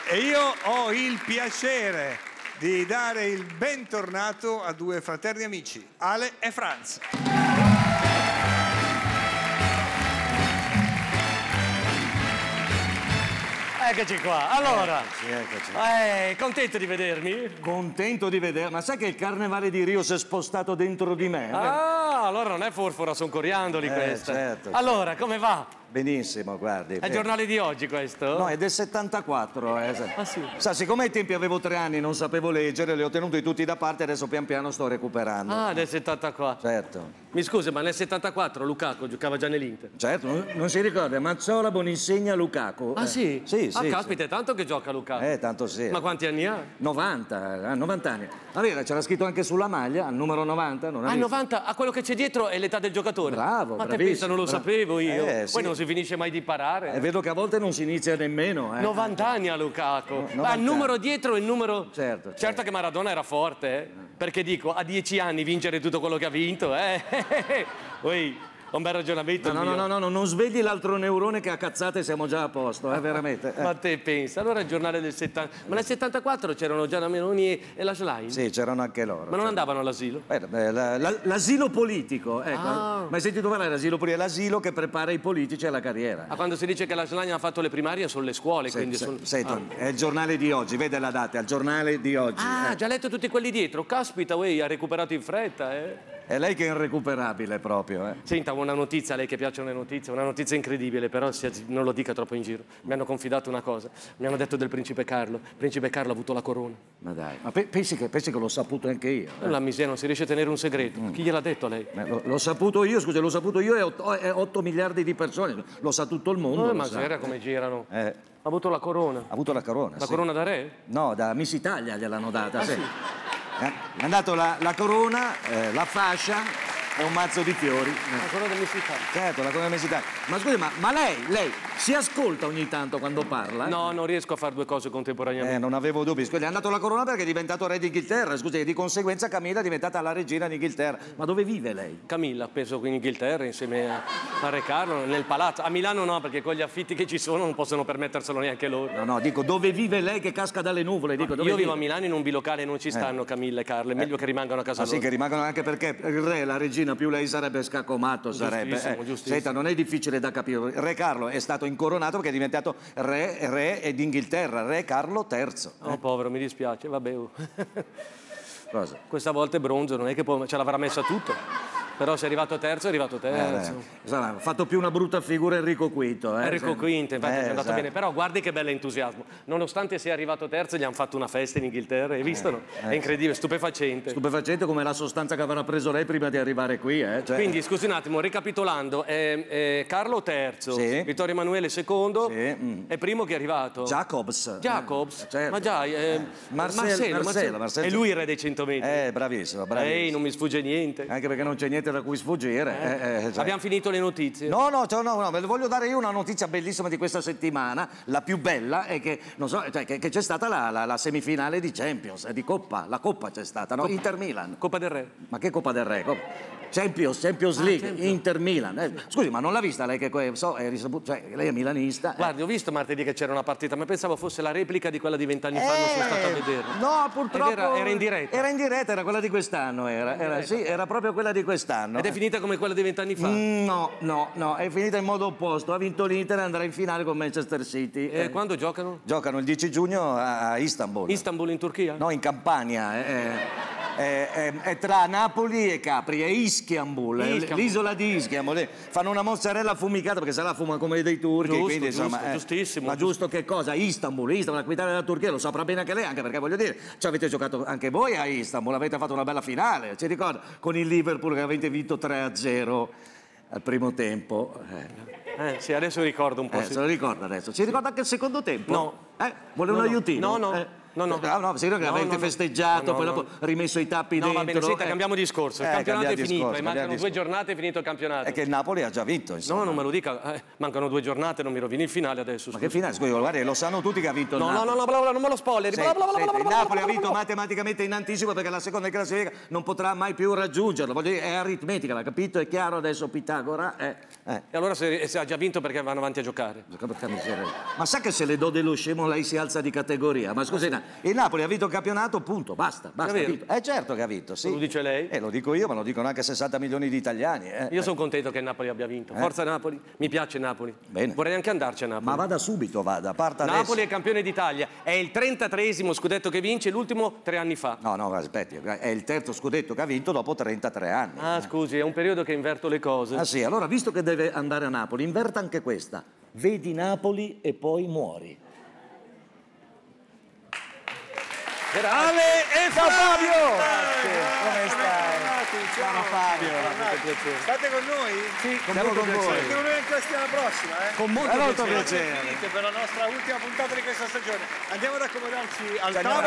E io ho il piacere di dare il bentornato a due fraterni amici, Ale e Franz. Eccoci qua, allora, Eccoci. contento di vedermi? Contento di vedere, ma sai che il carnevale di Rio si è spostato dentro di me? Ah, allora non è Forfora, sono coriandoli questa. Certo. Allora, come va? Benissimo, guardi. È il giornale di oggi questo? No, è del 74. Ah sì? Sa, siccome ai tempi avevo 3 anni, non sapevo leggere, li ho tenuti tutti da parte, adesso pian piano sto recuperando. Ah, del 74. Certo. Mi scusi, ma nel 74 Lukaku giocava già nell'Inter? Certo, non si ricorda, Mazzola, Boninsegna, Lukaku. Ah sì? Sì. Ah, caspita, è tanto che gioca Lukaku. Tanto sì. Ma quanti anni ha? 90 anni. Va bene, c'era scritto anche sulla maglia, al numero 90, non ha Ah, visto? 90, a quello che c'è dietro è l'età del giocatore. Bravo, ma te bravissimo, pensa, non lo sapevo io. sì. Poi non si finisce mai di imparare. Vedo che a volte non si inizia nemmeno. 90 anni a Lukaku. No, Ma 90 il numero dietro è il numero. Certo. Che Maradona era forte, perché dico, a 10 anni vincere tutto quello che ha vinto, Poi, un bel ragionamento. No, non svegli l'altro neurone che a cazzate siamo già a posto, veramente. Ma te pensa, allora il giornale del 70. Ma nel 74 c'erano Gianna Meloni e la Schlein? Sì, c'erano anche loro. Ma non andavano all'asilo? L'asilo politico, ecco. Ah. Ma hai sentito parlare dell'asilo politico? È l'asilo che prepara i politici alla carriera. Ah, quando si dice che la Schlein ha fatto le primarie sono le scuole, quindi sono. Senta, è il giornale di oggi, vede la data, è il giornale di oggi. Ah, già letto tutti quelli dietro. Caspita, ha recuperato in fretta, È lei che è irrecuperabile proprio, Senta, una notizia, a lei che piacciono le notizie, una notizia incredibile, però non lo dica troppo in giro. Mi hanno confidato una cosa, mi hanno detto del principe Carlo. Il principe Carlo ha avuto la corona. Ma dai, ma pensi che l'ho saputo anche io? La miseria, non si riesce a tenere un segreto. Chi gliel'ha detto a lei? L'ho saputo io, scusa, l'ho saputo io e 8 miliardi di persone, lo sa tutto il mondo. Ma miseria come girano. Ha avuto la corona. Ha avuto la corona, La corona da re? No, da Miss Italia gliel'hanno data, sì. Mi hanno dato la corona, la fascia e un mazzo di fiori. La corona del Miss Italia. Certo, la corona del Miss Italia. Ma scusi, ma lei si ascolta ogni tanto quando parla? No, non riesco a fare due cose contemporaneamente. Non avevo dubbi. Scusi, gli hanno dato la corona perché è diventato re d'Inghilterra. Scusi, di conseguenza Camilla è diventata la regina d'Inghilterra. Ma dove vive lei? Camilla, penso in Inghilterra, insieme a Re Carlo, nel palazzo. A Milano no, perché con gli affitti che ci sono non possono permetterselo neanche loro. No, dico, dove vive lei che casca dalle nuvole? Dico, dove io vive? vivo a Milano in un bilocale, non ci stanno Camilla e Carlo, è meglio che rimangano a casa loro. Sì, che rimangono anche perché il re e la regina più lei sarebbe scaccomato, sarebbe. Giustissimo. Senta, non è difficile da capire. Re Carlo è stato incoronato perché è diventato re d'Inghilterra, re Carlo III. Oh, povero, mi dispiace, vabbè. Cosa? Questa volta è bronzo, non è che ce l'avrà messa tutto. Però se è arrivato terzo, è arrivato terzo. Ha fatto più una brutta figura Enrico V. Enrico V, infatti è andato esatto. bene. Però guardi che bell'entusiasmo. Nonostante sia arrivato terzo, gli hanno fatto una festa in Inghilterra, hai visto? No? È incredibile, stupefacente. Stupefacente come la sostanza che avrà preso lei prima di arrivare qui. Quindi, scusi un attimo, ricapitolando, Carlo III, Sì. Vittorio Emanuele II, Sì. è primo che è arrivato. Jacobs. Certo. Ma già, Marcello. È lui il re dei 100 metri. Bravissimo. Ehi, non mi sfugge niente. Anche perché non c'è niente da cui sfuggire. Abbiamo finito le notizie? No, ve le voglio dare io una notizia bellissima di questa settimana. La più bella è che, non so, che c'è stata la semifinale di Champions, di Coppa. La Coppa c'è stata, no? Inter-Milan. Coppa del Re. Ma che Coppa del Re? Champions League, Champions. Inter-Milan. Scusi, ma non l'ha vista lei che è risaputo, cioè lei è milanista? Guardi, ho visto martedì che c'era una partita, ma pensavo fosse la replica di quella di 20 anni fa, non sono stato a vederla. No, purtroppo. Era in diretta. Era in diretta, era quella di quest'anno. Era proprio quella di quest'anno. Ed è finita come quella di 20 anni fa? No, è finita in modo opposto. Ha vinto l'Inter e andrà in finale con Manchester City. E quando giocano? Giocano il 10 giugno a Istanbul. Istanbul in Turchia? No, in Campania. È tra Napoli e Capri, è Istanbul, l'isola di Istanbul. Fanno una mozzarella affumicata perché se la fuma come dei turchi. Giusto, quindi, insomma, giustissimo. Ma giusto che cosa? Istanbul, la capitale della Turchia, lo saprà bene anche lei, anche perché voglio dire, ci avete giocato anche voi a Istanbul, avete fatto una bella finale, ci ricorda? Con il Liverpool che avete vinto 3-0 al primo tempo. Sì, adesso ricordo un po'. Se lo ricorda adesso. Ci ricorda anche il secondo tempo? No. Vuole un aiutino? No. No, sì, che l'avete festeggiato, poi dopo rimesso i tappi No, dentro. va bene, senta, cambiamo discorso. Il campionato è cambiamo finito, discorso, e mancano cambiamo 2 giornate, è finito il campionato. È che il Napoli ha già vinto, insomma. No, non me lo dica, mancano 2 giornate, non mi rovini il finale adesso. Ma che finale? Scusi, guarda, lo sanno tutti che ha vinto il No, Napoli. non me lo spoileri. Senti, il Napoli ha vinto matematicamente in anticipo perché la seconda in classifica non potrà mai più raggiungerlo. Voglio dire, è aritmetica, l'ha capito? È chiaro adesso Pitagora? E allora se ha già vinto perché vanno avanti a giocare? Ma sa che se le do dello scemo lei si alza di categoria? Ma scusi, il Napoli ha vinto il campionato, punto, basta. Ha vinto. Certo che ha vinto, sì. Lo dice lei? Lo dico io, ma lo dicono anche 60 milioni di italiani. Io sono contento che il Napoli abbia vinto. Forza Napoli, mi piace Napoli. Bene. Vorrei anche andarci a Napoli. Ma vada subito, parta adesso. Napoli è campione d'Italia, è il 33esimo scudetto che vince, l'ultimo 3 anni fa. No, aspetti, è il terzo scudetto che ha vinto dopo 33 anni. Ah, scusi, è un periodo che inverto le cose. Ah sì, allora visto che deve andare a Napoli, inverta anche questa. Vedi Napoli e poi muori. Ale e Ciao Fabio! Come stai? Ciao Fabio. State con noi? Sì, siamo con voi. Siete con noi anche la settimana prossima, eh? Con molto Molto piacere. piacere. Finite per la nostra ultima puntata di questa stagione. Andiamo ad accomodarci al Andiamo tavolo.